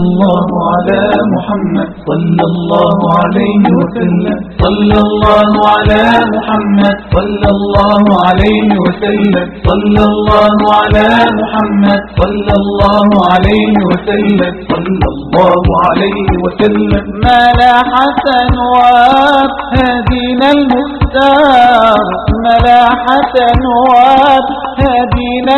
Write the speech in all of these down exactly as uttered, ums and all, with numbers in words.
الله على محمد صلى الله عليه وسلم صلى الله على محمد صلى الله عليه وسلم صلى الله على محمد صلى الله عليه وسلم صلى الله عليه وسلم. ما لاحة نواب هدينا المختار ما لاحة نواب هدينا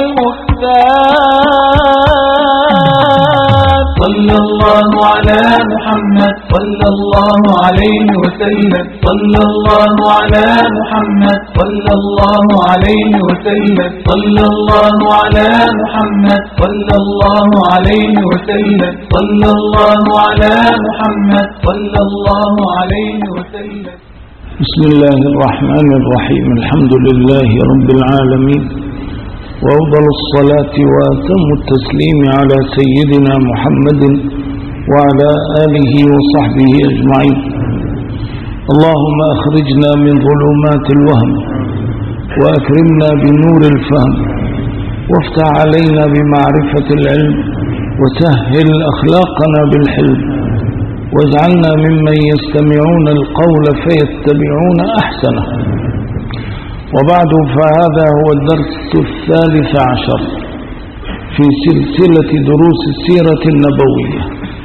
المختار صلى الله على محمد صلى الله عليه وسلم صلى الله على محمد صلى الله عليه وسلم صلى الله على محمد صلى الله عليه وسلم صلى الله على محمد صلى الله عليه وسلم. بسم الله الرحمن الرحيم. الحمد لله رب العالمين، وأفضل الصلاة وأتم التسليم على سيدنا محمد وعلى آله وصحبه أجمعين. اللهم أخرجنا من ظلمات الوهم وأكرمنا بنور الفهم وافتح علينا بمعرفة العلم وسهل أخلاقنا بالحلم واجعلنا ممن يستمعون القول فيتبعون أحسنه. وبعد، فهذا هو الدرس الثالث عشر في سلسلة دروس السيرة النبوية.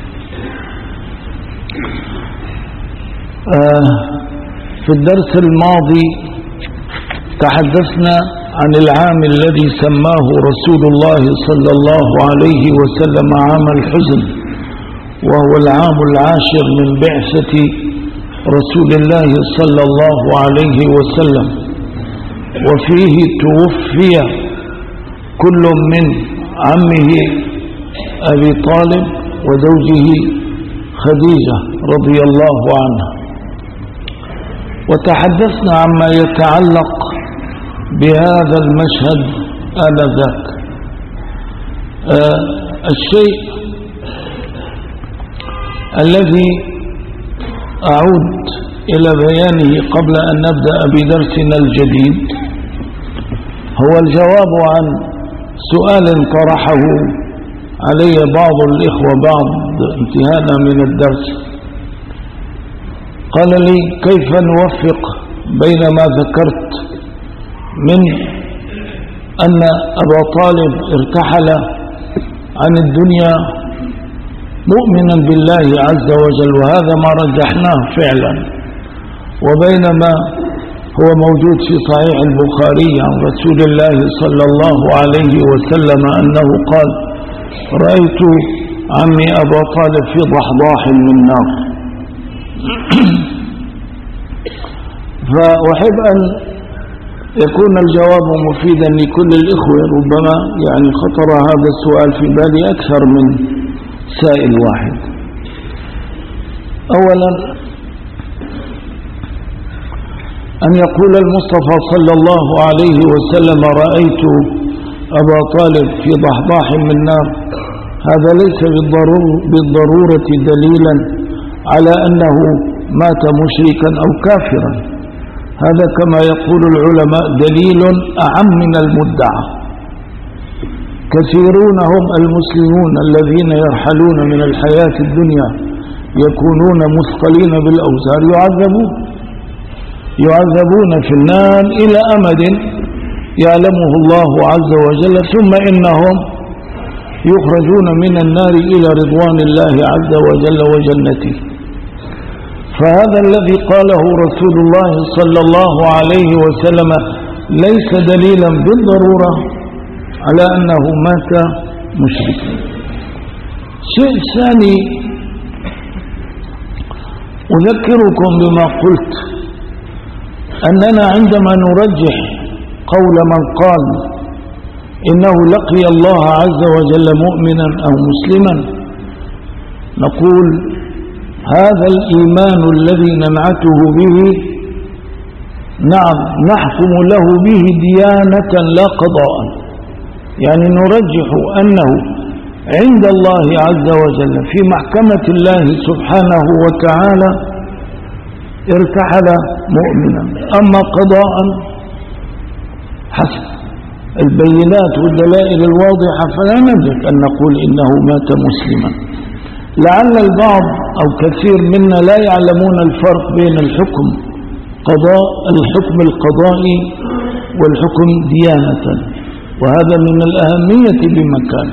آه في الدرس الماضي تحدثنا عن العام الذي سماه رسول الله صلى الله عليه وسلم عام الحزن، وهو العام العاشر من بعثة رسول الله صلى الله عليه وسلم، وفيه توفي كل من عمه أبي طالب وزوجه خديجة رضي الله عنها. وتحدثنا عما يتعلق بهذا المشهد آنذاك. آه الشيء الذي أعود إلى بيانه قبل أن نبدأ بدرسنا الجديد هو الجواب عن سؤال طرحه علي بعض الإخوة بعض انتهانا من الدرس. قال لي: كيف نوفق بين ما ذكرت من أن أبا طالب ارتحل عن الدنيا مؤمنا بالله عز وجل، وهذا ما رجحناه فعلا، وبينما هو موجود في صحيح البخاري عن رسول الله صلى الله عليه وسلم أنه قال: رأيت عمي أبا طالب في ضحضاح من نار. فأحب أن يكون الجواب مفيدا لكل الإخوة. ربما يعني خطر هذا السؤال في بالي أكثر من سائل واحد. أولا، أن يقول المصطفى صلى الله عليه وسلم: رأيت أبا طالب في ضحضاح من نار، هذا ليس بالضرورة دليلا على أنه مات مشركا أو كافرا. هذا كما يقول العلماء دليل أعم من المدعى. كثيرون هم المسلمون الذين يرحلون من الحياة الدنيا يكونون مثقلين بالأوزار يعذبون يعذبون في النار إلى أمد يعلمه الله عز وجل، ثم إنهم يخرجون من النار إلى رضوان الله عز وجل وجنته. فهذا الذي قاله رسول الله صلى الله عليه وسلم ليس دليلا بالضرورة على أنه مات مشركا. شيء ثاني، أذكركم بما قلت أننا عندما نرجح قول من قال إنه لقي الله عز وجل مؤمنا أو مسلما، نقول هذا الإيمان الذي ننعته به نعم نحكم له به ديانة لا قضاء، يعني نرجح أنه عند الله عز وجل في محكمة الله سبحانه وتعالى ارتحل مؤمنا. أما قضاء حسب البينات والدلائل الواضحة فلا نملك أن نقول إنه مات مسلما. لعل البعض أو كثير منا لا يعلمون الفرق بين الحكم قضاء الحكم القضائي والحكم ديانة، وهذا من الأهمية بمكان.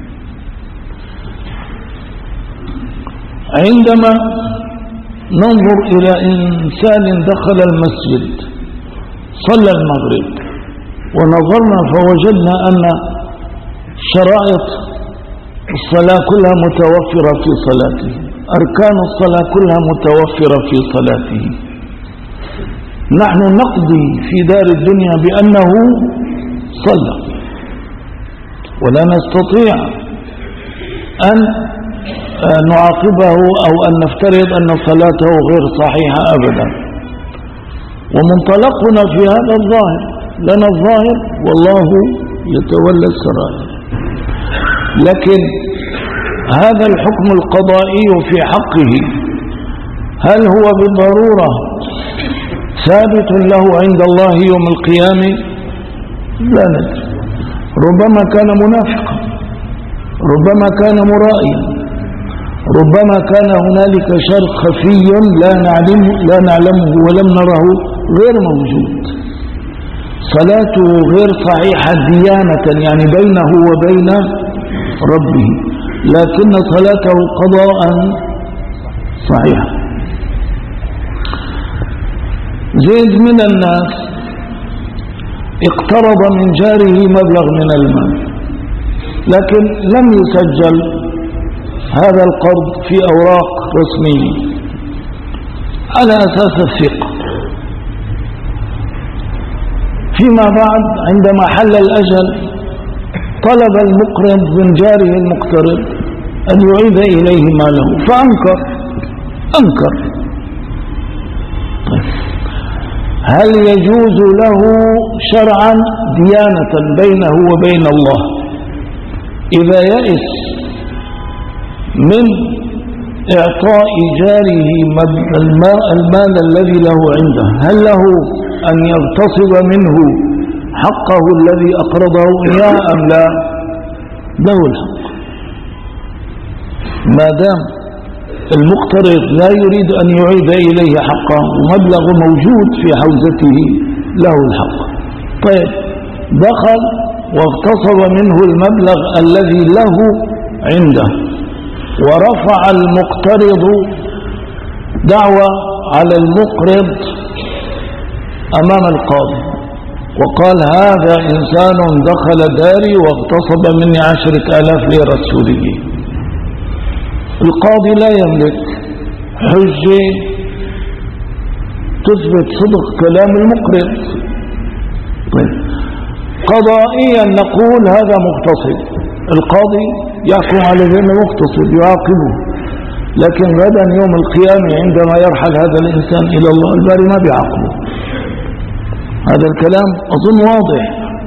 عندما ننظر إلى إنسان دخل المسجد صلى المغرب ونظرنا فوجدنا أن شرائط الصلاة كلها متوفرة في صلاته، أركان الصلاة كلها متوفرة في صلاته، نحن نقضي في دار الدنيا بأنه صلى، ولا نستطيع أن نعاقبه أو أن نفترض أن صلاته غير صحيحة أبدا. ومنطلقنا في هذا الظاهر، لنا الظاهر والله يتولى السرائر. لكن هذا الحكم القضائي في حقه هل هو بالضرورة ثابت له عند الله يوم القيامة؟ لا ندري. ربما كان منافقا، ربما كان مرائيا، ربما كان هنالك شر خفي لا نعلمه, لا نعلمه ولم نره غير موجود، صلاته غير صحيحة ديانة يعني بينه وبين ربه، لكن صلاته قضاء صحيحة. زيد من الناس اقترض من جاره مبلغ من المال، لكن لم يسجل هذا القرض في أوراق رسمية على أساس الثقة. فيما بعد عندما حل الأجل طلب المقرض من جاره المقترض أن يعيد إليه ماله فأنكر أنكر هل يجوز له شرعا ديانة بينه وبين الله إذا يئس من إعطاء جاره المال الذي له عنده، هل له أن يغتصب منه حقه الذي أقرضه إياه أم لا؟ له الحق ما دام المقترض لا يريد أن يعيد إليه حقه ومبلغ موجود في حوزته، له الحق. طيب دخل واغتصب منه المبلغ الذي له عنده، ورفع المقترض دعوى على المقرض أمام القاضي وقال هذا إنسان دخل داري واغتصب مني عشرة آلاف ليرة سورية. القاضي لا يملك حجة تثبت صدق كلام المقرض. طيب قضائيا نقول هذا مغتصب، القاضي يحكم على ذنب مغتصب يعاقبه، لكن غدا يوم القيامة عندما يرحل هذا الإنسان إلى الله الباري ما بيعاقبه. هذا الكلام أظن واضح.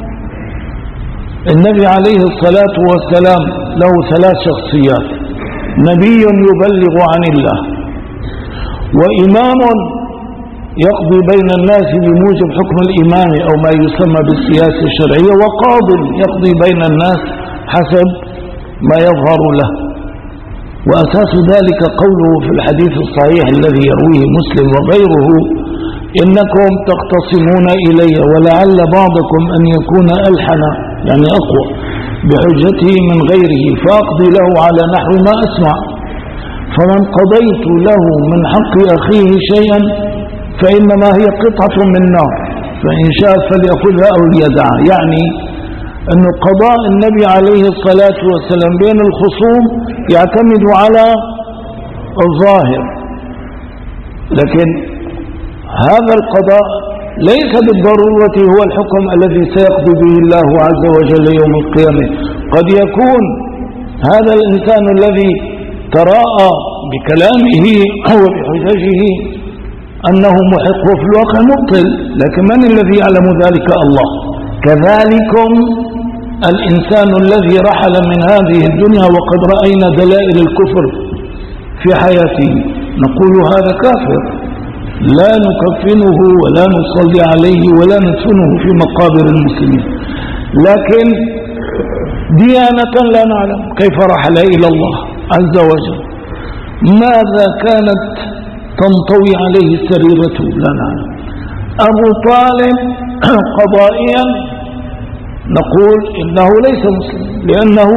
النبي عليه الصلاة والسلام له ثلاث شخصيات: نبي يبلغ عن الله، وإمام يقضي بين الناس بموجب حكم الإمام أو ما يسمى بالسياسة الشرعية، وقاض يقضي بين الناس حسب ما يظهر له. وأساس ذلك قوله في الحديث الصحيح الذي يرويه مسلم وغيره: إنكم تختصمون إلي ولعل بعضكم أن يكون ألحن يعني أقوى بحجته من غيره فأقضي له على نحو ما أسمع، فمن قضيت له من حق أخيه شيئا فإنما هي قطعة من نار فإن شاء فليأخذها أو ليدعها. يعني أن قضاء النبي عليه الصلاة والسلام بين الخصوم يعتمد على الظاهر، لكن هذا القضاء ليس بالضرورة هو الحكم الذي سيقضي به الله عز وجل يوم القيامة. قد يكون هذا الإنسان الذي تراءى بكلامه وبحججه أنه محق وفي الواقع مبطل، لكن من الذي يعلم ذلك؟ الله. كذلكم الإنسان الذي رحل من هذه الدنيا وقد رأينا دلائل الكفر في حياته نقول هذا كافر، لا نكفنه ولا نصلي عليه ولا ندفنه في مقابر المسلمين، لكن ديانة لا نعلم كيف رحل إلى الله عز وجل. ماذا كانت تنطوي عليه سريرته لا نعلم. أبو طالب قضائيا نقول إنه ليس مسلم، لأنه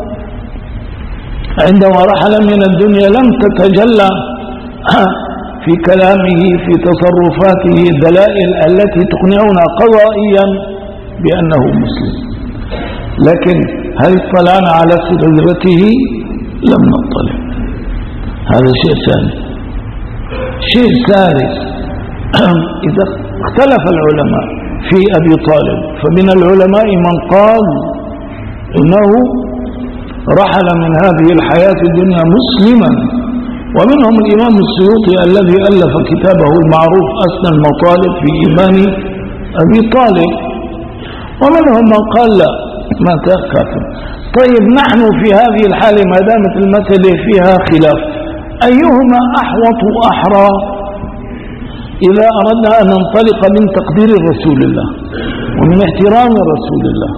عندما رحل من الدنيا لم تتجلى في كلامه في تصرفاته الدلائل التي تقنعنا قضائيا بأنه مسلم، لكن هل اطلعنا على سريرته؟ لم نطلع. هذا شيء ثاني. شيء ثالث، إذا اختلف العلماء في أبي طالب، فمن العلماء من قال إنه رحل من هذه الحياة الدنيا مسلما، ومنهم الإمام السيوطي الذي ألف كتابه المعروف أسنى المطالب في إيمان أبي طالب، ومنهم من قال لا مات كافر. طيب نحن في هذه الحالة ما دامت المسألة فيها خلاف، أيهما أحوط أحرى إذا أردنا أن ننطلق من تقدير رسول الله ومن احترام رسول الله؟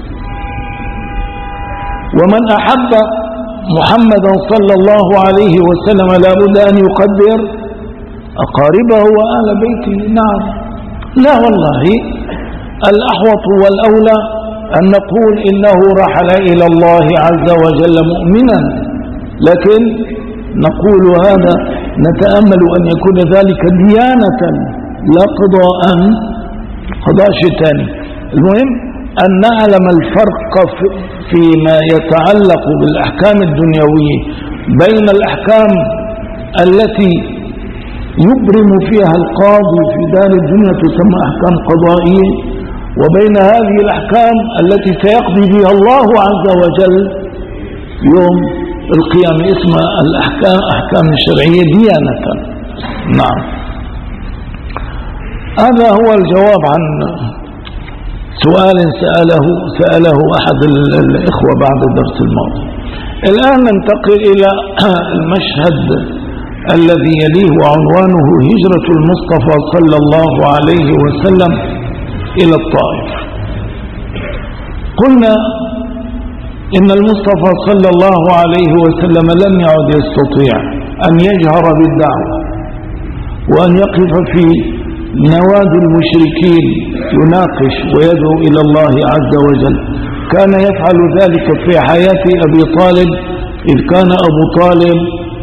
ومن أحب محمدا صلى الله عليه وسلم لا بد أن يقدر أقاربه وآل بيته. نعم، لا والله الأحوط والأولى أن نقول إنه رحل إلى الله عز وجل مؤمنا، لكن نقول هذا نتأمل أن يكون ذلك ديانة لا قضاء قضاء شيطاني. المهم أن نعلم الفرق فيما يتعلق بالأحكام الدنيوية بين الأحكام التي يبرم فيها القاضي في دار الدنيا تسمى أحكام قضائية، وبين هذه الأحكام التي سيقضي بها الله عز وجل يوم القيامة اسمها الأحكام أحكام الشرعية ديانة. نعم، هذا هو الجواب عن سؤال سأله سأله أحد الإخوة بعد الدرس الماضي. الآن ننتقل إلى المشهد الذي يليه وعنوانه هجرة المصطفى صلى الله عليه وسلم إلى الطائف. قلنا إن المصطفى صلى الله عليه وسلم لم يعد يستطيع أن يجهر بالدعوة وأن يقف في نوادي المشركين يناقش ويدعو إلى الله عز وجل. كان يفعل ذلك في حياة أبي طالب، إذ كان أبو طالب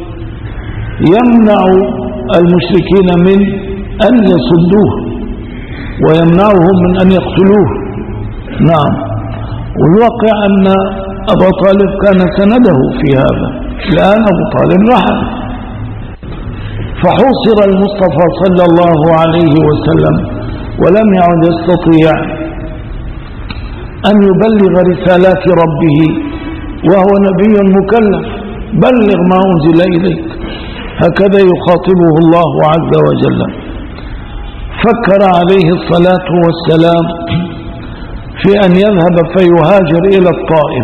يمنع المشركين من أن يصدوه ويمنعهم من أن يقتلوه. نعم، والواقع أن أبا طالب كان سنده في هذا. الآن أبو طالب رحل، فحوصر المصطفى صلى الله عليه وسلم ولم يعد يستطيع أن يبلغ رسالات ربه وهو نبي مكلف. بلغ ما أنزل إليك، هكذا يخاطبه الله عز وجل. فكر عليه الصلاة والسلام في أن يذهب فيهاجر إلى الطائف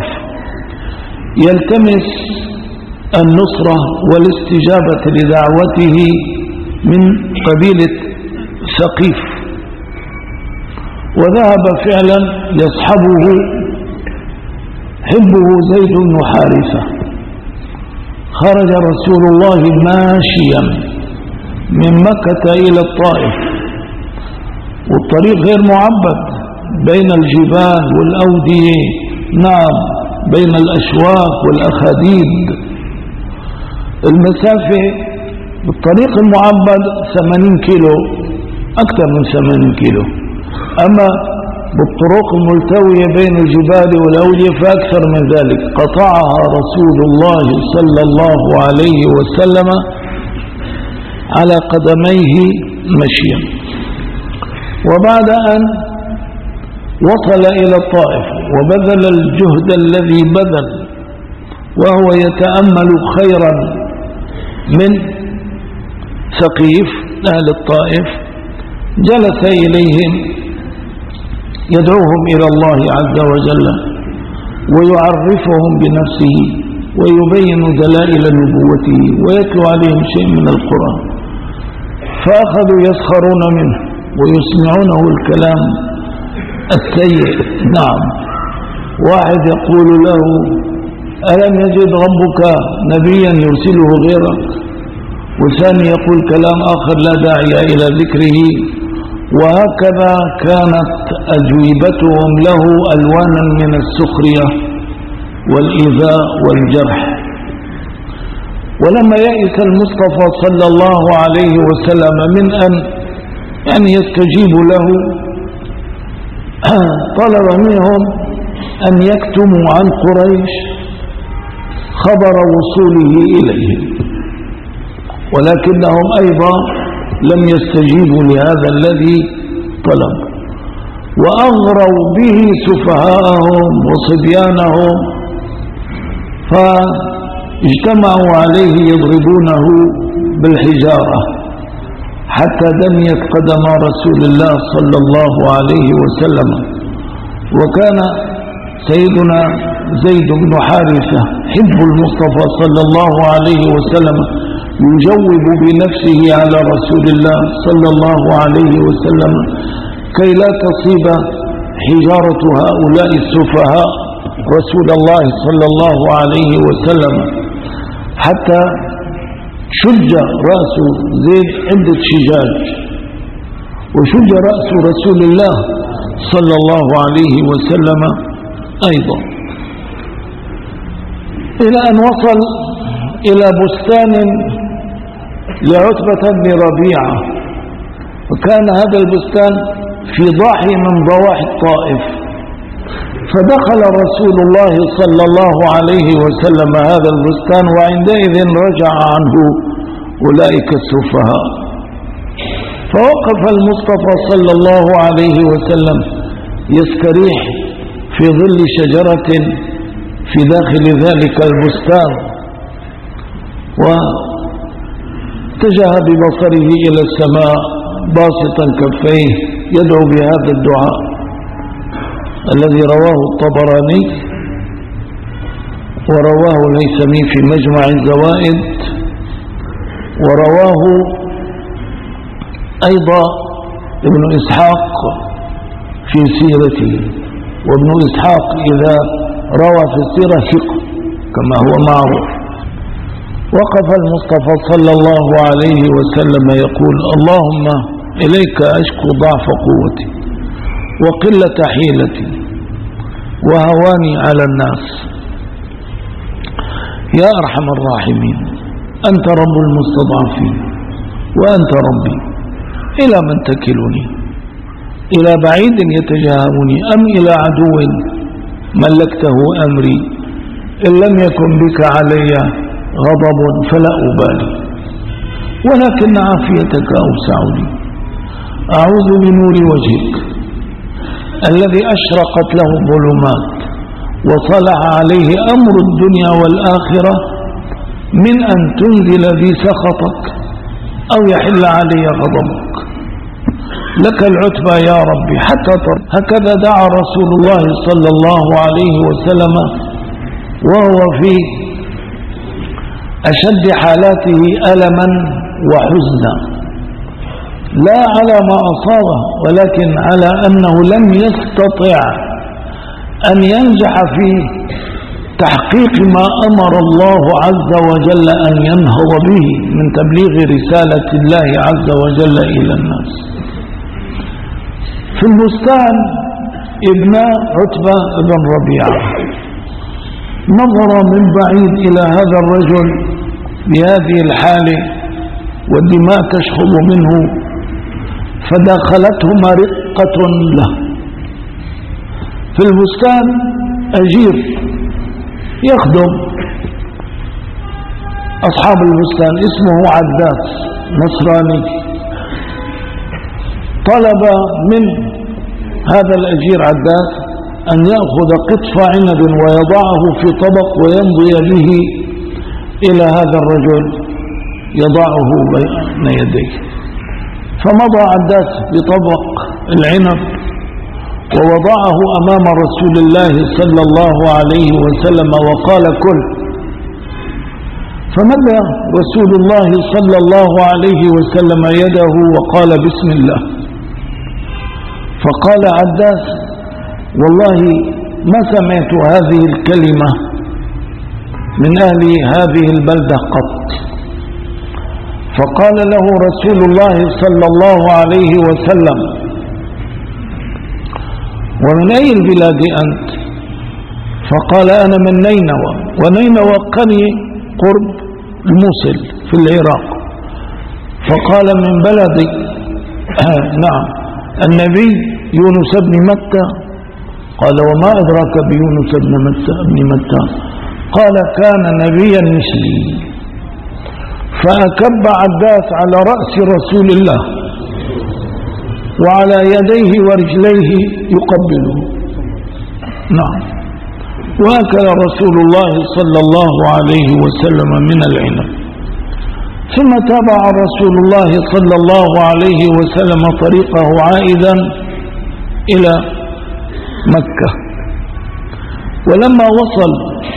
يلتمس النصرة والاستجابة لدعوته من قبيلة ثقيف، وذهب فعلا يصحبه حبه زيد بن حارثة. خرج رسول الله ماشيا من مكة إلى الطائف، والطريق غير معبد بين الجبال والأودية، نعم بين الأشواك والأخاديد. المسافة بالطريق المعبد ثمانين كيلو، أكثر من ثمانين كيلو، أما بالطرق الملتوية بين الجبال والأودية فأكثر من ذلك. قطعها رسول الله صلى الله عليه وسلم على قدميه مشيا. وبعد أن وصل إلى الطائف وبذل الجهد الذي بذل وهو يتأمل خيرا من ثقيف أهل الطائف، جلس إليهم يدعوهم إلى الله عز وجل ويعرفهم بنفسه ويبين دلائل نبوته ويتلو عليهم شيء من القرآن. فأخذوا يسخرون منه ويسمعونه الكلام السيء. نعم، واحد يقول له: ألم يجد ربك نبيا يرسله غيرك؟ والثاني يقول كلام آخر لا داعي إلى ذكره. وهكذا كانت أجوبتهم له ألوانا من السخرية والإيذاء والجرح. ولما يئس المصطفى صلى الله عليه وسلم من أن يعني يستجيب له طلب منهم أن يكتموا عن قريش خبر وصوله إليهم، ولكنهم أيضا لم يستجيبوا لهذا الذي طلب، وأغروا به سفهاءهم وصبيانهم، فاجتمعوا عليه يضربونه بالحجارة حتى دميت قدم رسول الله صلى الله عليه وسلم. وكان سيدنا زيد بن حارثة حب المصطفى صلى الله عليه وسلم يجوب بنفسه على رسول الله صلى الله عليه وسلم كي لا تصيب حجارة هؤلاء السفهاء رسول الله صلى الله عليه وسلم، حتى شج رأس زيد عدة شجاج، وشج رأس رسول الله صلى الله عليه وسلم أيضا، إلى أن وصل إلى بستان لعتبة بن ربيعة. وكان هذا البستان في ضاحي من ضواحي الطائف، فدخل رسول الله صلى الله عليه وسلم هذا البستان، وعندئذ رجع عنه أولئك السفهاء. فوقف المصطفى صلى الله عليه وسلم يستريح في ظل شجرة في داخل ذلك البستان، واتجه ببصره إلى السماء باسطا كفيه يدعو بهذا الدعاء الذي رواه الطبراني ورواه الهيثمي في مجمع الزوائد، ورواه أيضا ابن إسحاق في سيرته. وابن إسحاق إذا روى في السيرة ثقة كما هو معروف. وقف المصطفى صلى الله عليه وسلم يقول: اللهم إليك أشكو ضعف قوتي وقلة حيلتي وهواني على الناس، يا أرحم الراحمين، أنت رب المستضعفين وأنت ربي، إلى من تكلني؟ إلى بعيد يتجاهمني أم إلى عدو ملكته أمري؟ إن لم يكن بك علي غضب فلا أبالي، ولكن عافيتك أوسع لي. أعوذ بنور وجهك الذي أشرقت له الظلمات وصلح عليه أمر الدنيا والآخرة من أن تنزل بي سخطك أو يحل علي غضبك. لك العتبى يا ربي حتى تر. هكذا دعا رسول الله صلى الله عليه وسلم وهو في أشد حالاته ألما وحزنا، لا على ما أصابه، ولكن على أنه لم يستطع أن ينجح في تحقيق ما أمر الله عز وجل أن ينهض به من تبليغ رسالة الله عز وجل إلى الناس. في البستان ابن عتبة بن ربيعة نظر من بعيد إلى هذا الرجل بهذه الحالة والدماء تشخب منه، فدخلته مرقة له. في البستان أجير يخدم أصحاب البستان اسمه عداس نصراني، طلب من هذا الأجير عداس أن يأخذ قطف عنب ويضعه في طبق ويمضي به إلى هذا الرجل يضعه بين يديه. فمضى عداس بطبق العنب ووضعه أمام رسول الله صلى الله عليه وسلم وقال: كل. فمد رسول الله صلى الله عليه وسلم يده وقال: بسم الله. فقال عداس: والله ما سمعت هذه الكلمة من أهل هذه البلدة قط. فقال له رسول الله صلى الله عليه وسلم: ومن أي البلاد أنت؟ فقال: أنا من نينوى، ونينوى قرية قرب الموصل في العراق. فقال: من بلد نعم النبي يونس بن متى. قال: وما أدراك بيونس بن متى بن متى؟ قال: كان نبيا مثلي. فأكب عباس على رأس رسول الله وعلى يديه ورجليه يقبله. نعم. وأكل رسول الله صلى الله عليه وسلم من العنب. ثم تابع رسول الله صلى الله عليه وسلم طريقه عائدا إلى مكة. ولما وصل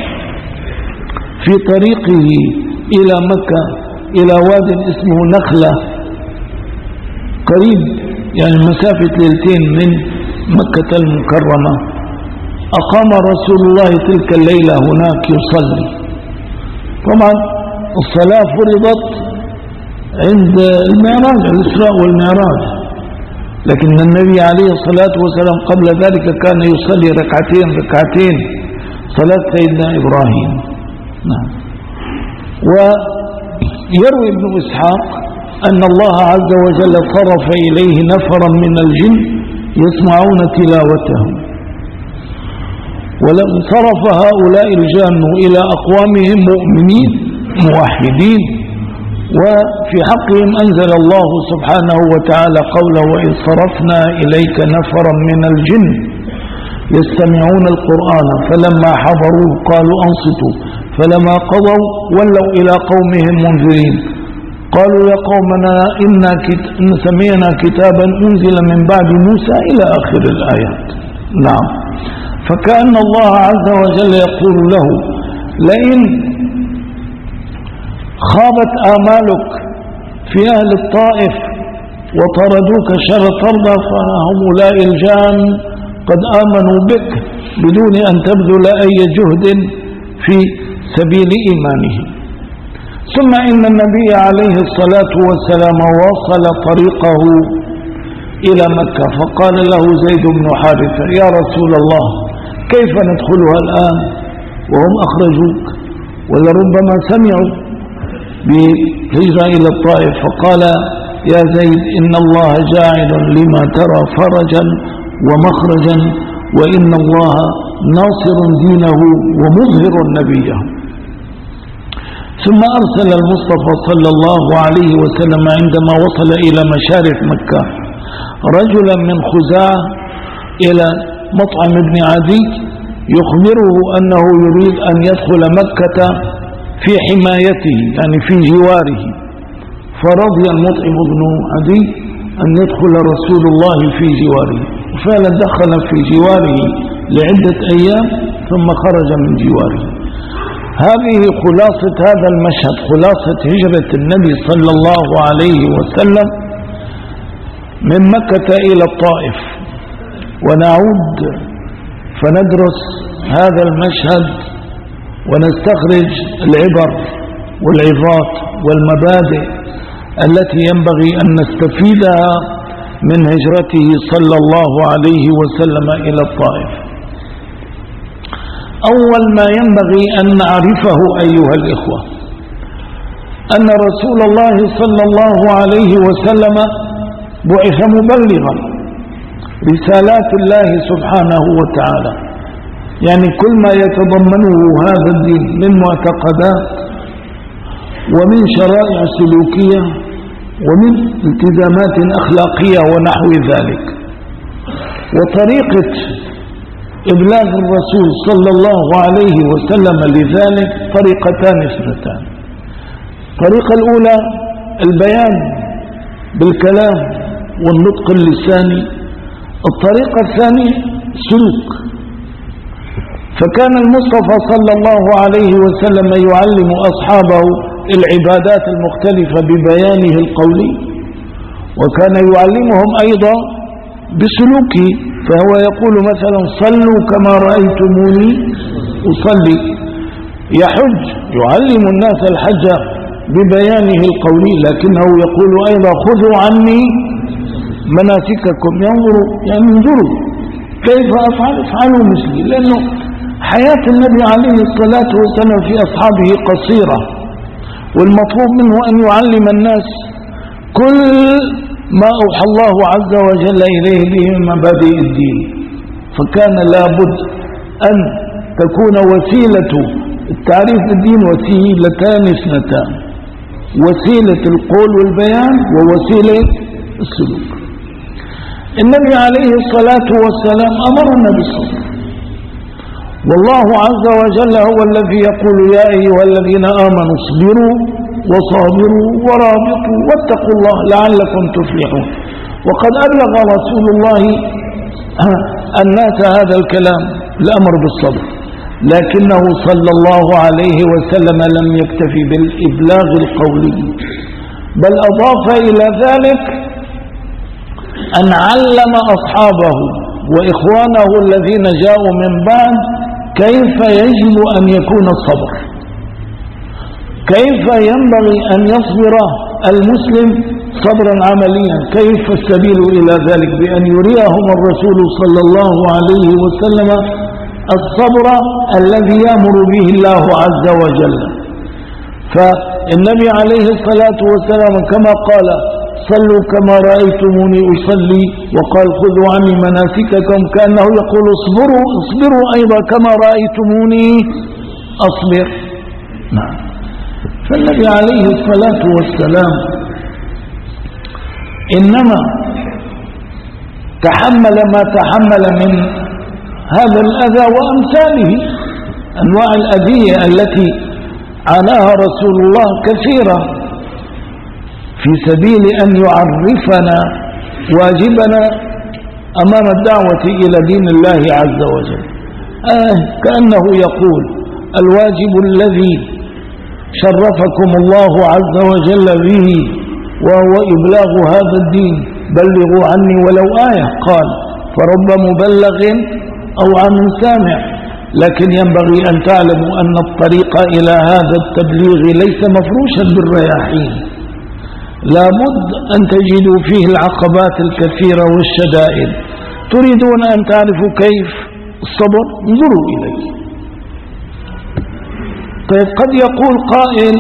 في طريقه إلى مكة إلى واد اسمه نخلة قريب يعني مسافة ليلتين من مكة المكرمة، أقام رسول الله تلك الليلة هناك يصلي. طبعا الصلاة فرضت عند المعراج، الإسراء والمعراج، لكن النبي عليه الصلاة والسلام قبل ذلك كان يصلي ركعتين ركعتين صلاة سيدنا إبراهيم. نعم. ويروي ابن إسحاق أن الله عز وجل صرف إليه نفرا من الجن يسمعون تلاوته، ولم صرف هؤلاء الجن إلى أقوامهم مؤمنين موحدين، وفي حقهم أنزل الله سبحانه وتعالى قوله: وإذ صرفنا إليك نفرا من الجن يستمعون القرآن فلما حضروه قالوا أنصتوا فلما قضوا ولوا إلى قومهم منذرين قالوا يا قومنا إنا إن سمعنا كتابا أنزل من بعد موسى إلى آخر الآيات. نعم. فكأن الله عز وجل يقول له: لئن خابت آمالك في أهل الطائف وطردوك شر طردة فهؤلاء الجان قد آمنوا بك بدون أن تبذل أي جهد في سبيل إيمانه. ثم إن النبي عليه الصلاة والسلام واصل طريقه إلى مكة، فقال له زيد بن حارثة: يا رسول الله كيف ندخلها الآن وهم أخرجوك ولربما سمعوا بهجرة إلى الطائف؟ فقال: يا زيد إن الله جاعل لما ترى فرجا ومخرجا، وإن الله ناصر دينه ومظهر نبيه. ثم أرسل المصطفى صلى الله عليه وسلم عندما وصل إلى مشارف مكة رجلا من خزاعة إلى مطعم ابن عدي يخبره أنه يريد أن يدخل مكة في حمايته يعني في جواره، فرضي المطعم ابن عدي أن يدخل رسول الله في جواره، فعلا دخل في جواره لعدة أيام ثم خرج من جواره. هذه خلاصة هذا المشهد، خلاصة هجرة النبي صلى الله عليه وسلم من مكة إلى الطائف. ونعود فندرس هذا المشهد ونستخرج العبر والعظات والمبادئ التي ينبغي أن نستفيدها من هجرته صلى الله عليه وسلم إلى الطائف. أول ما ينبغي أن نعرفه أيها الإخوة أن رسول الله صلى الله عليه وسلم بعث مبلغا رسالات الله سبحانه وتعالى، يعني كل ما يتضمنه هذا الدين من معتقدات ومن شرائع سلوكية ومن التزامات أخلاقية ونحو ذلك. وطريقة إبلاغ الرسول صلى الله عليه وسلم لذلك طريقتان اثنتان. الطريقة الأولى البيان بالكلام والنطق اللساني، الطريقة الثانية سلوك. فكان المصطفى صلى الله عليه وسلم يعلم أصحابه العبادات المختلفة ببيانه القولي، وكان يعلمهم أيضا بسلوكه، فهو يقول مثلا: صلوا كما رأيتموني أصلي. يحج، يعلم الناس الحج ببيانه القولي، لكنه يقول أيضا خذوا عني مناسككم. ينظروا يعني انظروا كيف أفعل افعلوا مثلي، لأنه حياة النبي عليه الصلاة والسلام في أصحابه قصيرة، والمطلوب منه أن يعلم الناس كل ما أوحى الله عز وجل إليه به من مبادئ الدين. فكان لابد أن تكون وسيلة التعريف بالدين وسيلتان اثنتان، وسيلة القول والبيان ووسيلة السلوك. النبي عليه الصلاة والسلام أمرنا بالصبر، والله عز وجل هو الذي يقول يا أيها الذين آمنوا اصبروا وصابروا ورابطوا واتقوا الله لعلكم تفلحون. وقد أبلغ رسول الله الناس هذا الكلام الأمر بالصبر، لكنه صلى الله عليه وسلم لم يكتفي بالإبلاغ القولي، بل أضاف إلى ذلك أن علم أصحابه وإخوانه الذين جاءوا من بعد كيف يجب أن يكون الصبر، كيف ينبغي أن يصبر المسلم صبرا عمليا، كيف السبيل إلى ذلك، بأن يريهم الرسول صلى الله عليه وسلم الصبر الذي يأمر به الله عز وجل. فالنبي عليه الصلاة والسلام كما قال صلوا كما رأيتموني أصلي، وقال خذوا عني مناسككم، كأنه يقول اصبروا اصبروا أيضا كما رأيتموني أصبر. نعم. فالنبي عليه الصلاة والسلام إنما تحمل ما تحمل من هذا الأذى وأمثاله، أنواع الأذية التي عاناها رسول الله كثيرة في سبيل أن يعرفنا واجبنا أمام الدعوة إلى دين الله عز وجل. آه كأنه يقول الواجب الذي شرفكم الله عز وجل به وهو إبلاغ هذا الدين، بلغوا عني ولو آية. قال فرب مبلغ أو عن سامع، لكن ينبغي أن تعلموا أن الطريق إلى هذا التبليغ ليس مفروشا بالرياحين، لابد أن تجدوا فيه العقبات الكثيرة والشدائد. تريدون أن تعرفوا كيف الصبر؟ انظروا إليه. طيب قد يقول قائل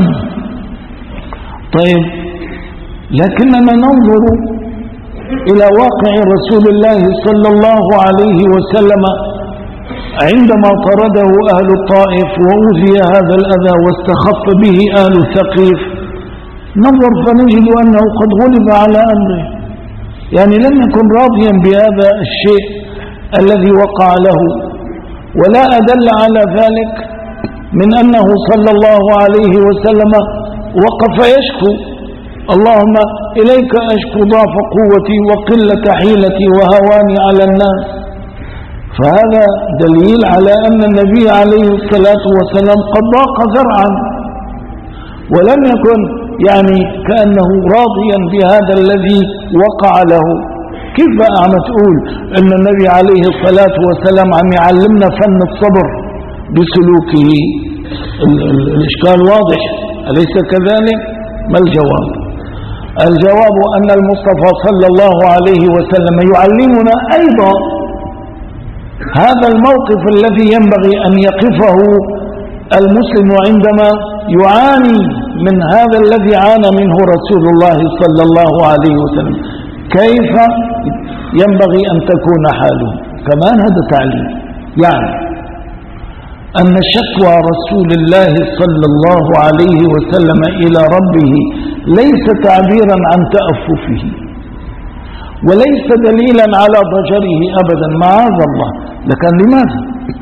طيب لكننا ننظر إلى واقع رسول الله صلى الله عليه وسلم عندما طرده أهل الطائف وأوذي هذا الأذى واستخف به أهل ثقيف، نظر فنجد أنه قد غلب على أمره، يعني لم يكن راضيا بهذا الشيء الذي وقع له. ولا أدل على ذلك من أنه صلى الله عليه وسلم وقف يشكو اللهم إليك أشكو ضعف قوتي وقلة حيلتي وهواني على الناس. فهذا دليل على أن النبي عليه الصلاة والسلام قد ضاق ذرعا، ولم يكن يعني كأنه راضيا بهذا الذي وقع له. كيف عم تقول أن النبي عليه الصلاة والسلام عم يعلمنا فن الصبر بسلوكه؟ الإشكال واضح، أليس كذلك؟ ما الجواب؟ الجواب أن المصطفى صلى الله عليه وسلم يعلمنا أيضا هذا الموقف الذي ينبغي أن يقفه المسلم عندما يعاني من هذا الذي عانى منه رسول الله صلى الله عليه وسلم، كيف ينبغي أن تكون حاله. كمان هذا تعليم، يعني أن شكوى رسول الله صلى الله عليه وسلم إلى ربه ليس تعبيرا عن تأففه، وليس دليلا على ضجره أبدا، معاذ الله. لكن لماذا؟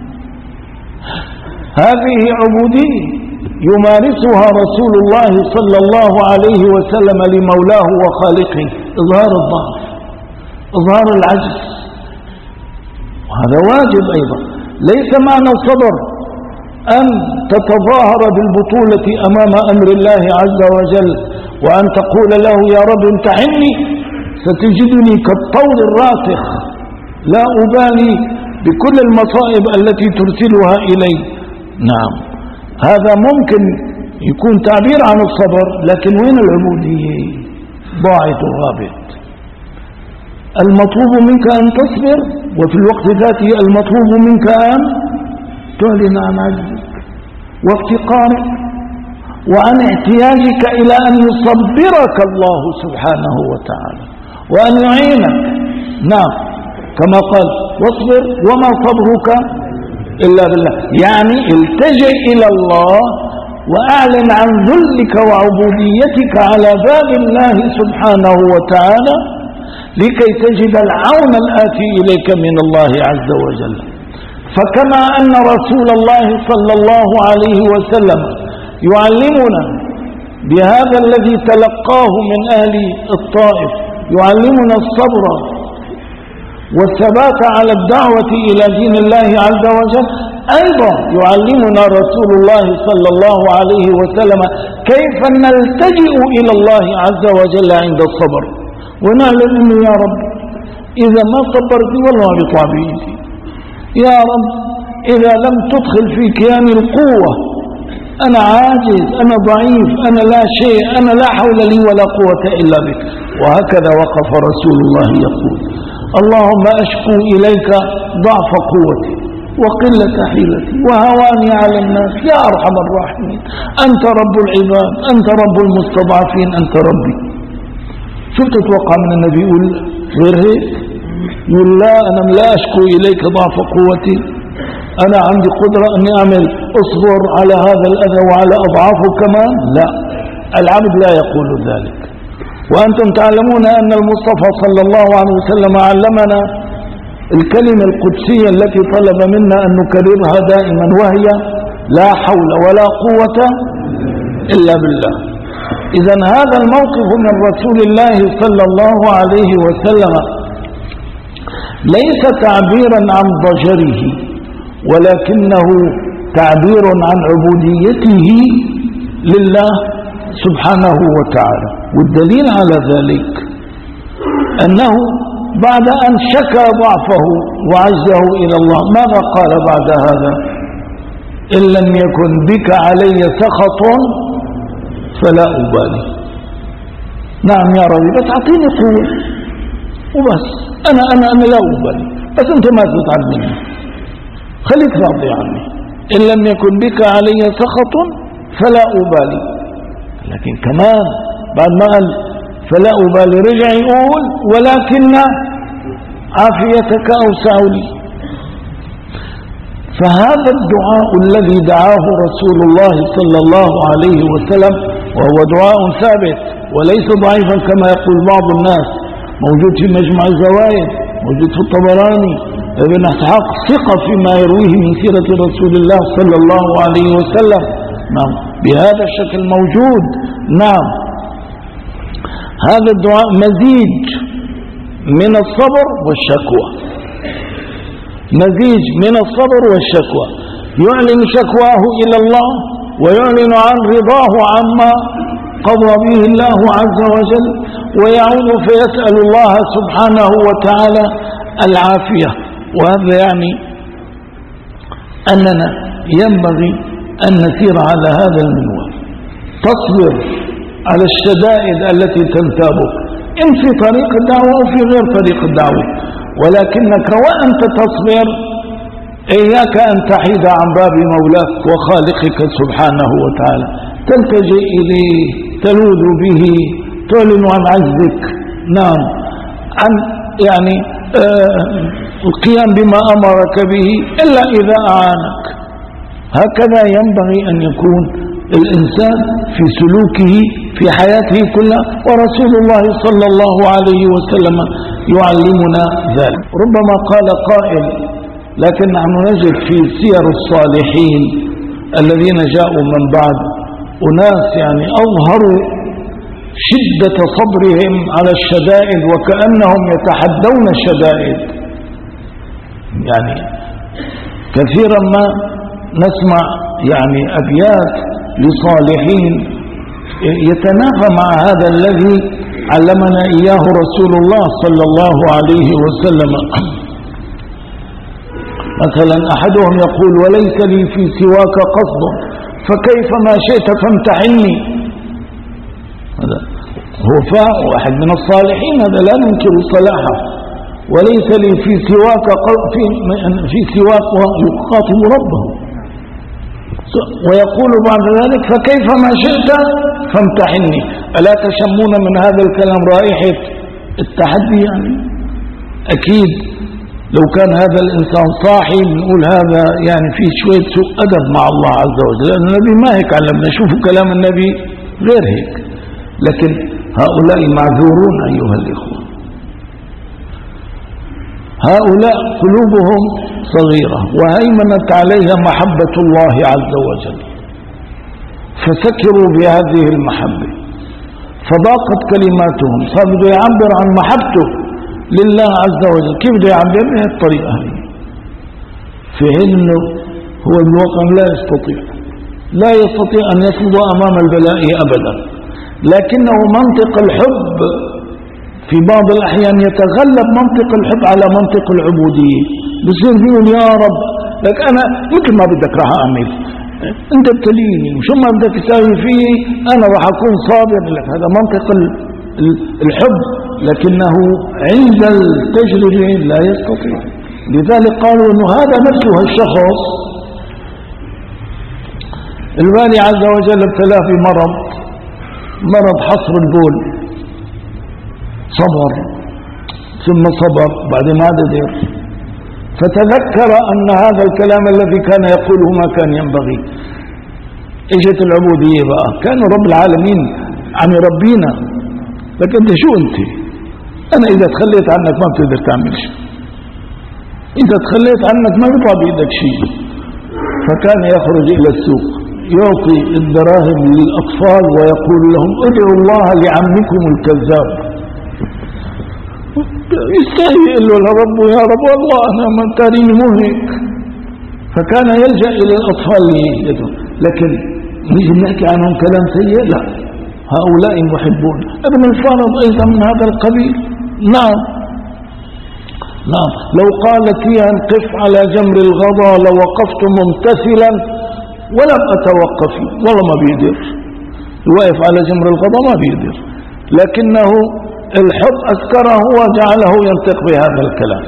هذه عبودية يمارسها رسول الله صلى الله عليه وسلم لمولاه وخالقه، إظهار الضعف، إظهار العجز، وهذا واجب أيضا. ليس معنى الصبر أن تتظاهر بالبطولة أمام أمر الله عز وجل، وأن تقول له يا رب امتحني ستجدني كالطول الراسخ لا أبالي بكل المصائب التي ترسلها إلي. نعم، هذا ممكن يكون تعبير عن الصبر، لكن وين العبودية؟ ضاعت وغابت. المطلوب منك أن تصبر، وفي الوقت ذاته المطلوب منك أن تعلن عن عجزك وافتقارك وعن احتياجك إلى أن يصبرك الله سبحانه وتعالى وأن يعينك. نعم، كما قال واصبر وما صبرك إلا بالله، يعني التجئ إلى الله وأعلن عن ذلك وعبوديتك على باب الله سبحانه وتعالى لكي تجد العون الآتي إليك من الله عز وجل. فكما أن رسول الله صلى الله عليه وسلم يعلمنا بهذا الذي تلقاه من أهل الطائف، يعلمنا الصبر والثبات على الدعوة إلى دين الله عز وجل، أيضا يعلمنا رسول الله صلى الله عليه وسلم كيف نلتجئ إلى الله عز وجل عند الصبر، ونعلم أنه يا رب إذا ما صبرت والله بيطلع بإيدي، يا رب إذا لم تدخل في كياني القوة أنا عاجز، أنا ضعيف، أنا لا شيء، أنا لا حول لي ولا قوة إلا بك. وهكذا وقف رسول الله يقول اللهم أشكو إليك ضعف قوتي وقلة حيلتي وهواني على الناس يا أرحم الراحمين، أنت رب العباد، أنت رب المستضعفين، أنت ربي. شو تتوقع من النبي؟ يقول غير هيك؟ يقول لا، أنا لا أشكو إليك ضعف قوتي، أنا عندي قدرة أني أعمل أصبر على هذا الأذى وعلى أضعافه كمان. لا، العبد لا يقول ذلك. وأنتم تعلمون أن المصطفى صلى الله عليه وسلم علمنا الكلمة القدسية التي طلب منا أن نكررها دائما، وهي لا حول ولا قوة إلا بالله. إذن هذا الموقف من رسول الله صلى الله عليه وسلم ليس تعبيرا عن ضجره، ولكنه تعبير عن عبوديته لله سبحانه وتعالى. والدليل على ذلك أنه بعد أن شكى ضعفه وعجزه إلى الله ماذا قال بعد هذا؟ إن لم يكن بك علي سخط فلا أبالي. نعم يا ربي، بس أعطيني قوة وبس، أنا أنا أنا لا أبالي، بس أنت ما تزعل مني، خليك راضي عني. إن لم يكن بك علي سخط فلا أبالي. لكن كمان بعد ما قال فلا أبالي رجع يقول ولكن عافيتك أوسع لي. فهذا الدعاء الذي دعاه رسول الله صلى الله عليه وسلم وهو دعاء ثابت وليس ضعيفا كما يقول بعض الناس، موجود في مجمع الزوائد، موجود في الطبراني، ابن اسحاق ثقة فيما يرويه من سيرة رسول الله صلى الله عليه وسلم. نعم، بهذا الشكل موجود. نعم، هذا الدعاء مزيج من الصبر والشكوى، مزيج من الصبر والشكوى، يعلن شكواه إلى الله ويعلن عن رضاه عما قضى به الله عز وجل، ويعود فيسأل الله سبحانه وتعالى العافية. وهذا يعني أننا ينبغي أن نسير على هذا المنوال، تصبر على الشدائد التي تنتابك إن في طريق الدعوة أو في غير طريق الدعوة، ولكنك وأنت تصبر إياك أن تحيد عن باب مولاك وخالقك سبحانه وتعالى، تلتجئ إليه، تلوذ به، تعلن عن عجزك. نعم، عن يعني آه القيام بما أمرك به إلا إذا أعانك. هكذا ينبغي أن يكون الإنسان في سلوكه في حياته كلها، ورسول الله صلى الله عليه وسلم يعلمنا ذلك. ربما قال قائل لكن نحن نجد في سير الصالحين الذين جاءوا من بعد أناس يعني أظهروا شدة صبرهم على الشدائد وكأنهم يتحدون الشدائد. يعني كثيرا ما نسمع يعني أبيات لصالحين يتنافى مع هذا الذي علمنا إياه رسول الله صلى الله عليه وسلم. مثلا أحدهم يقول وليس لي في سواك قصد فكيف ما شئت فامتحني. هذا هو فاء واحد من الصالحين، هذا لا ننكر صلاحه، وليس لي في سواك في, في سواك يخاطب ربه. ويقول بعد ذلك فكيف ما شئت فامتحني. ألا تشمون من هذا الكلام رائحة التحدي؟ يعني أكيد لو كان هذا الإنسان صاحي نقول هذا يعني في شوية سوء أدب مع الله عز وجل، لأن النبي ما هيك علمنا. شوفوا كلام النبي غير هيك. لكن هؤلاء معذورون أيها الإخوة، هؤلاء قلوبهم صغيرة وهيمنت عليها محبة الله عز وجل، فسكروا بهذه المحبة فضاقت كلماتهم. صار بده يعبر عن محبته لله عز وجل. كيف بده يعبر؟ بهذه الطريقة، في حين انه هو بالواقع لا يستطيع لا يستطيع ان يصمد امام البلاء ابدا، لكنه منطق الحب في بعض الأحيان يتغلب منطق الحب على منطق العبودية. بصير بيقول يا رب لك أنا مثل ما بدك راح أعمل، أنت ابتليني وشو ما بدك تساوي فيه أنا راح أكون صابر لك. هذا منطق الحب، لكنه عند التجربة لا يستطيع. لذلك قالوا أنه هذا نفسه الشخص الباري عز وجل ابتلاه بمرض مرض حصر البول، صبر ثم صبر بعد ما قدر، فتذكر أن هذا الكلام الذي كان يقوله ما كان ينبغي. اجت العبودية بقى، كان رب العالمين عم يربينا، لكن انت شو انت؟ انا اذا تخليت عنك ما بتقدر تعمل شيء، اذا تخليت عنك ما بيطلع بايدك شيء. فكان يخرج الى السوق يعطي الدراهم للأطفال ويقول لهم ادعوا الله لعمكم الكذاب. يستحي يقول له لرب يا رب والله أنا من تاريني مو هيك. فكان يلجأ إلى الأطفال ليدعو. لكن نيجي نحكي عنهم كلام سيء؟ لا، هؤلاء محبون. ابن الفارض أيضا من هذا القبيل. نعم نعم لو قالت لي قف على جمر الغضا لوقفت ممتثلا ولم أتوقف. والله ما بيقدر يوقف على جمر الغضا، ما بيقدر، لكنه الحب أسكره وجعله ينطق بهذا الكلام.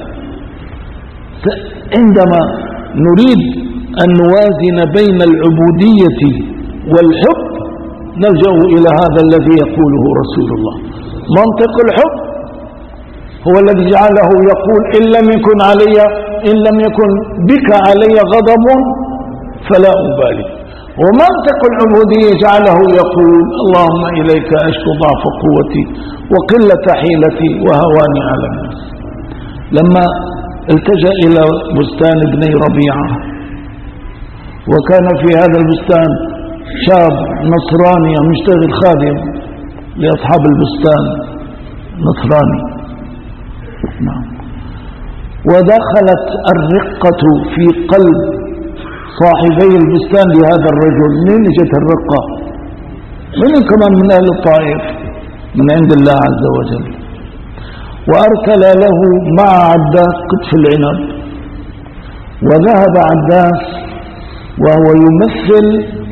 عندما نريد أن نوازن بين العبودية والحب نلجأ إلى هذا الذي يقوله رسول الله. منطق الحب هو الذي جعله يقول إن لم يكن علي إن لم يكن بك علي غضب فلا أبالي. ومنطق العبودية جعله يقول اللهم إليك أشكو ضعف قوتي وقلة حيلتي وهواني على الناس. لما التجأ إلى بستان ابني ربيعة، وكان في هذا البستان شاب نصراني مشتغل خادم لأصحاب البستان نصراني، نعم. ودخلت الرقة في قلب صاحبي البستان لهذا الرجل. منين اجت الرقة؟ من كمان من أهل الطائف، من عند الله عز وجل. وأرسل له مع عداس قطف العنب، وذهب عداس وهو يمثل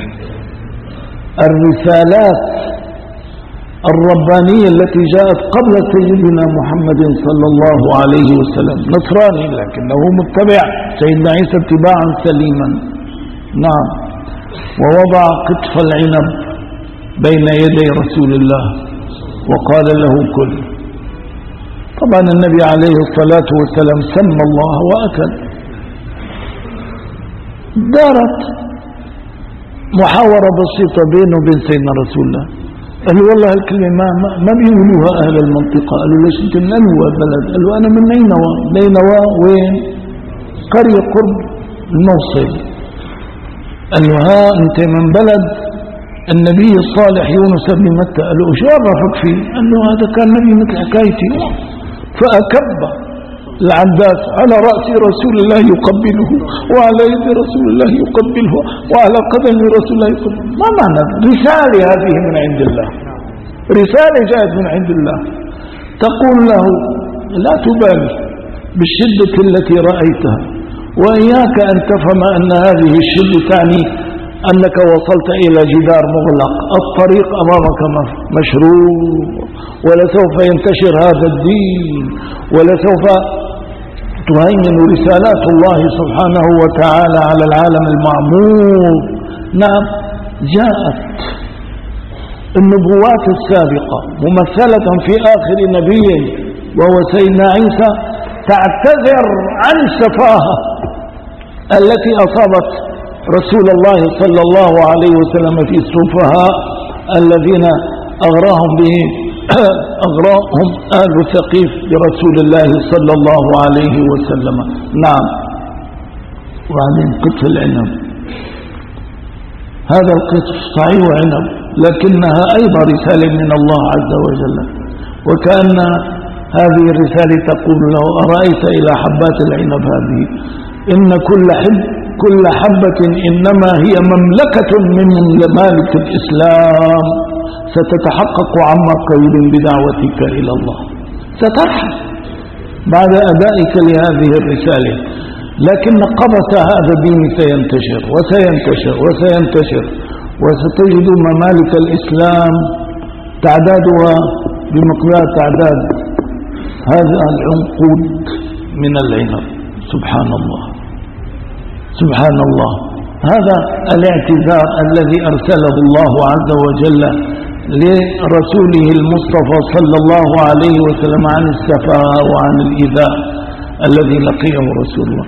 الرسالات الربانية التي جاءت قبل سيدنا محمد صلى الله عليه وسلم، نصراني لكنه متبع سيدنا عيسى اتباعا سليما، نعم. ووضع قطف العنب بين يدي رسول الله وقال له كل. طبعا النبي عليه الصلاة والسلام سمى الله وأكل. دارت محاورة بسيطة بينه وبين سيدنا رسول الله. قالوا والله الكلمة ما, ما, ما بيقولوها أهل المنطقة. قالوا ليش أنت من أنوى بلد؟ قالوا أنا من نينوى. نينوى وين؟ قرية قرب الموصل. قالوا ها أنت من بلد النبي الصالح يونس بن متى. قالوا شو عرفك فيه؟ قالوا هذا كان نبي مثل حكايتي. فأكب العباس على رأس رسول الله يقبله، وعلى يد رسول الله يقبله، وعلى قدم رسول الله يقبله. ما معنى؟ رسالة هذه من عند الله، رسالة جاءت من عند الله تقول له لا تبالي بالشدة التي رأيتها، وإياك أن تفهم أن هذه الشدة تعني أنك وصلت إلى جدار مغلق، الطريق أمامك مشروع، ولسوف ينتشر هذا الدين، ولسوف تهيمن رسالات الله سبحانه وتعالى على العالم المعمور. نعم، جاءت النبوات السابقة ممثلة في آخر نبي وهو سيدنا عيسى تعتذر عن السفاهة التي أصابت رسول الله صلى الله عليه وسلم في السفهاء الذين أغراهم به أغراهم آل ثقيف برسول الله صلى الله عليه وسلم. نعم. وبعدين قطف العنب، هذا القطف صحيح عنب لكنها أيضا رسالة من الله عز وجل، وكأن هذه الرسالة تقول له أرأيت إلى حبات العنب هذه، إن كل حب كل حبة إنما هي مملكة من ممالك الإسلام ستتحقق عما قريب بدعوتك إلى الله، سترحل بعد أدائك لهذه الرسالة، لكن قبس هذا الدين سينتشر وسينتشر وسينتشر، وستجد ممالك الإسلام تعدادها بمقدار تعداد هذا العنقود من العنب. سبحان الله سبحان الله. هذا الاعتذار الذي أرسله الله عز وجل لرسوله المصطفى صلى الله عليه وسلم عن السفاهة وعن الإيذاء الذي لقيه رسول الله،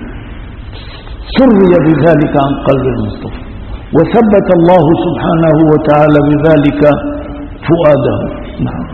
سري بذلك عن قلب المصطفى، وثبت الله سبحانه وتعالى بذلك فؤاده. نعم.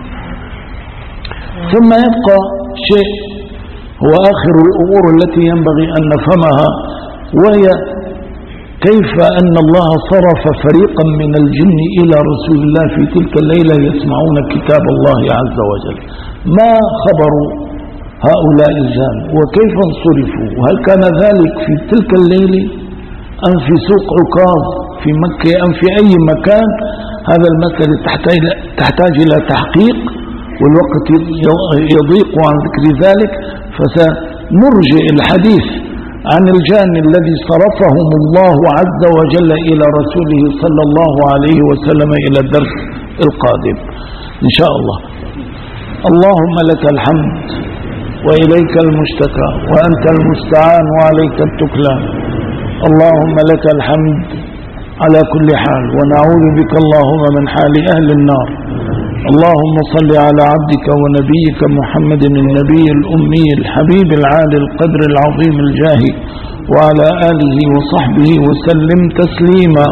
ثم يبقى شيء هو آخر الأمور التي ينبغي أن نفهمها، وهي كيف أن الله صرف فريقا من الجن إلى رسول الله في تلك الليلة يسمعون كتاب الله عز وجل. ما خبر هؤلاء الجن وكيف انصرفوا؟ وهل كان ذلك في تلك الليلة أم في سوق عكاظ في مكة أم في أي مكان؟ هذا المسألة تحتاج إلى تحقيق، والوقت يضيق عن ذكر ذلك، فسنرجع الحديث عن الجان الذي صرفهم الله عز وجل إلى رسوله صلى الله عليه وسلم إلى الدرس القادم إن شاء الله. اللهم لك الحمد وإليك المشتكى وأنت المستعان وعليك التكلان. اللهم لك الحمد على كل حال، ونعوذ بك اللهم من حال أهل النار. اللهم صل على عبدك ونبيك محمد النبي الأمي الحبيب العالي القدر العظيم الجاه، وعلى آله وصحبه وسلم تسليما.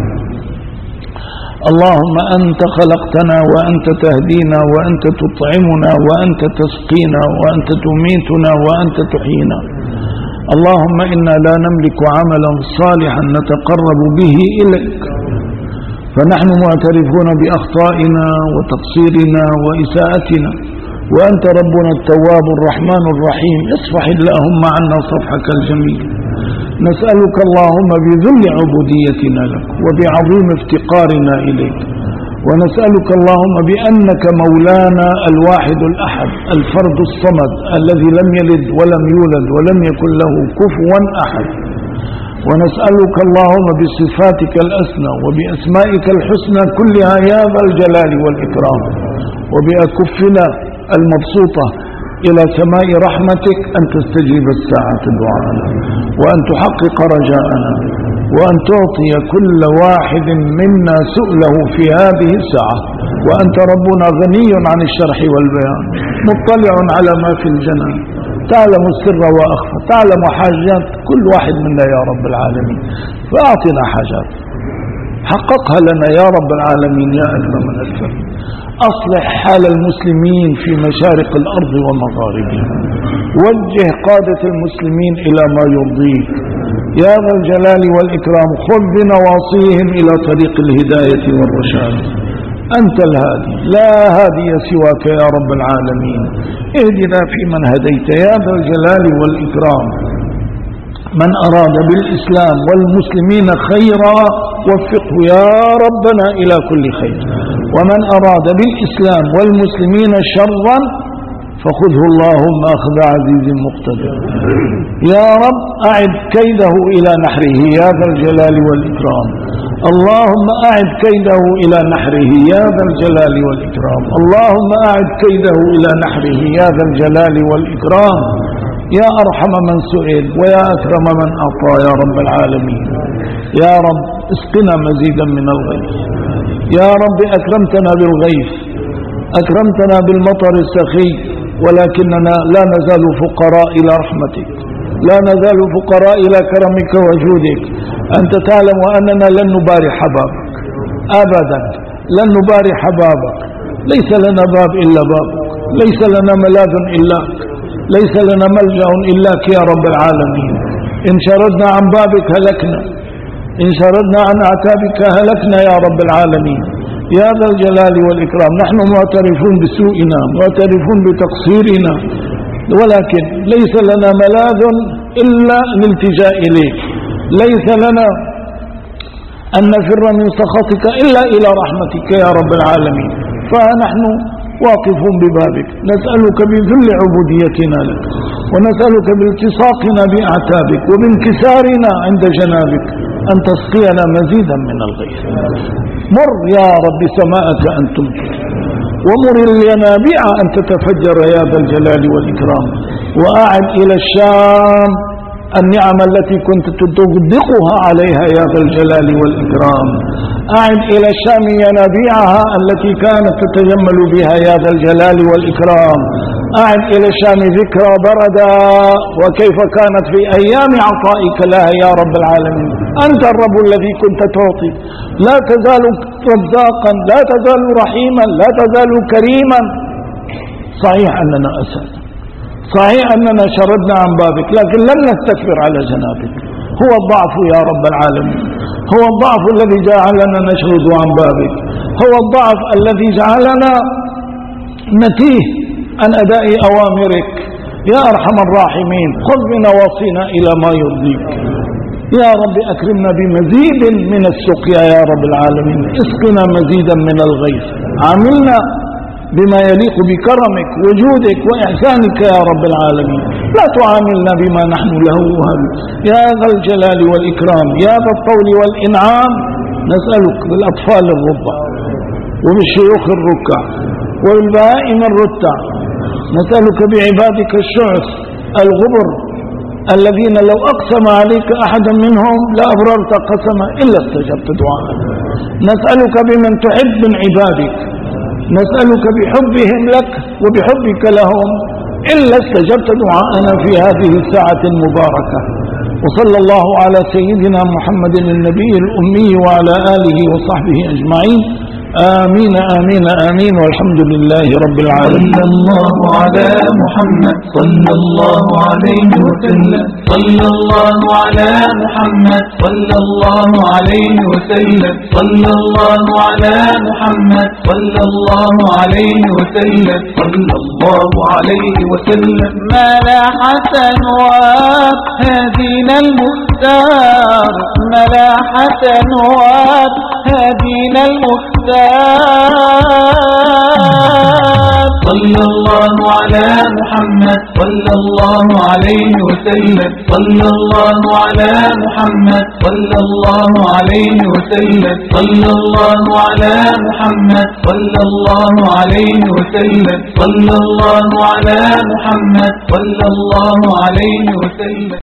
اللهم أنت خلقتنا وأنت تهدينا وأنت تطعمنا وأنت تسقينا وأنت تميتنا وأنت تحيينا. اللهم إنا لا نملك عملا صالحا نتقرب به إليك، فنحن معترفون بأخطائنا وتقصيرنا وإساءتنا، وأنت ربنا التواب الرحمن الرحيم، اصفح اللهم عنا صفحك الجميل. نسألك اللهم بذل عبوديتنا لك وبعظيم افتقارنا إليك، ونسألك اللهم بأنك مولانا الواحد الأحد الفرد الصمد الذي لم يلد ولم يولد ولم يكن له كفوا أحد، ونسألك اللهم بصفاتك الأسنى وبأسمائك الحسنى كلها يا ذا الجلال والإكرام، وبأكفنا المبسوطة إلى سماء رحمتك أن تستجيب الساعة دعاءنا، وأن تحقق رجاءنا، وأن تعطي كل واحد منا سؤله في هذه الساعة، وأنت ربنا غني عن الشرح والبيان، مطلع على ما في الجنان، تعلم السر وأخفى، تعلم حاجات كل واحد منا يا رب العالمين، فأعطنا حاجات حققها لنا يا رب العالمين يا أكرم الأكرمين. أصلح حال المسلمين في مشارق الأرض ومغاربها، وجه قادة المسلمين إلى ما يرضيك يا ذا الجلال والإكرام، خذ بنواصيهم إلى طريق الهداية والرشاد. أنت الهادي لا هادي سواك يا رب العالمين، اهدنا فيمن هديت يا ذا الجلال والإكرام. من أراد بالإسلام والمسلمين خيرا وفقه يا ربنا إلى كل خير، ومن أراد بالإسلام والمسلمين شرا فخذه اللهم أخذ عزيز مقتدر. يا رب أعد كيده إلى نحره يا ذا الجلال والإكرام. اللهم أعد كيده إلى نحره يا ذا الجلال والإكرام. اللهم أعد كيده إلى نحره يا ذا الجلال والإكرام. يا أرحم من سئل ويا أكرم من أعطى يا رب العالمين. يا رب اسقنا مزيدا من الغيث. يا رب أكرمتنا بالغيث، أكرمتنا بالمطر السخي، ولكننا لا نزال فقراء إلى رحمتك، لا نزال فقراء إلى كرمك وجودك. أنت تعلم أننا لن نبارح بابك أبدا، لن نبارح بابك. ليس لنا باب إلا بابك، ليس لنا ملاذ إلاك، ليس لنا ملجأ إلاك يا رب العالمين. إن شردنا عن بابك هلكنا، إن شردنا عن أعتابك هلكنا يا رب العالمين. يا ذا الجلال والإكرام، نحن معترفون بسوءنا، معترفون بتقصيرنا، ولكن ليس لنا ملاذ إلا الالتجاء إليك، ليس لنا أن نفر من سخطك إلا إلى رحمتك يا رب العالمين. فنحن واقفون ببابك، نسألك بذل عبوديتنا لك، ونسألك بالتصاقنا بأعتابك وبانكسارنا عند جنابك أن تسقينا مزيدا من الغيث. مر يا رب سماءك أن تمطر، ومر الينابيع أن تتفجر يا ذا الجلال والإكرام. وأعد إلى الشام النعم التي كنت تطبقها عليها يا ذا الجلال والإكرام. أعد إلى الشام ينابيعها التي كانت تتجمل بها يا ذا الجلال والإكرام. أعد إلى الشام ذكرى بردا وكيف كانت في أيام عطائك لها يا رب العالمين. أنت الرب الذي كنت تعطي، لا تزال رزاقا، لا تزال رحيما، لا تزال كريما. صحيح أننا أسأل، صحيح أننا شردنا عن بابك، لكن لم نستكبر على جنابك. هو الضعف يا رب العالمين، هو الضعف الذي جعلنا نشرد عن بابك، هو الضعف الذي جعلنا نتيه عن أداء أوامرك. يا أرحم الراحمين، خذ بنواصينا إلى ما يرضيك. يا رب أكرمنا بمزيد من السقيا يا رب العالمين، اسقنا مزيدا من الغيث، عاملنا بما يليق بكرمك وجودك وإحسانك يا رب العالمين. لا تعاملنا بما نحن له أهل يا ذا الجلال والإكرام. يا ذا الطول والإنعام، نسألك بالأطفال الرضع وبالشيوخ الركع وبالبهائم الرتع، نسألك بعبادك الشعث الغبر الذين لو أقسم عليك أحدا منهم لأبررت قسما إلا استجبت دعاء. نسألك بمن تحب من عبادك، نسألك بحبهم لك وبحبك لهم إلا استجبت دعاءنا في هذه الساعة المباركة. وصلى الله على سيدنا محمد النبي الأمي وعلى آله وصحبه أجمعين. آمين آمين آمين، والحمد لله رب العالمين. صلى الله على محمد صلى الله عليه وسلم، صلى الله على محمد صلى الله عليه وسلم، صلى الله على محمد صلى الله عليه وسلم، صلى الله عليه وسلم. ملاحة نواب هدينا المختار، ملاحة نواب هدينا المختار. صلى الله على محمد صلى الله عليه وسلم، صلى الله على محمد صلى الله عليه وسلم، صلى الله على محمد صلى الله عليه وسلم، صلى الله على محمد صلى الله عليه وسلم.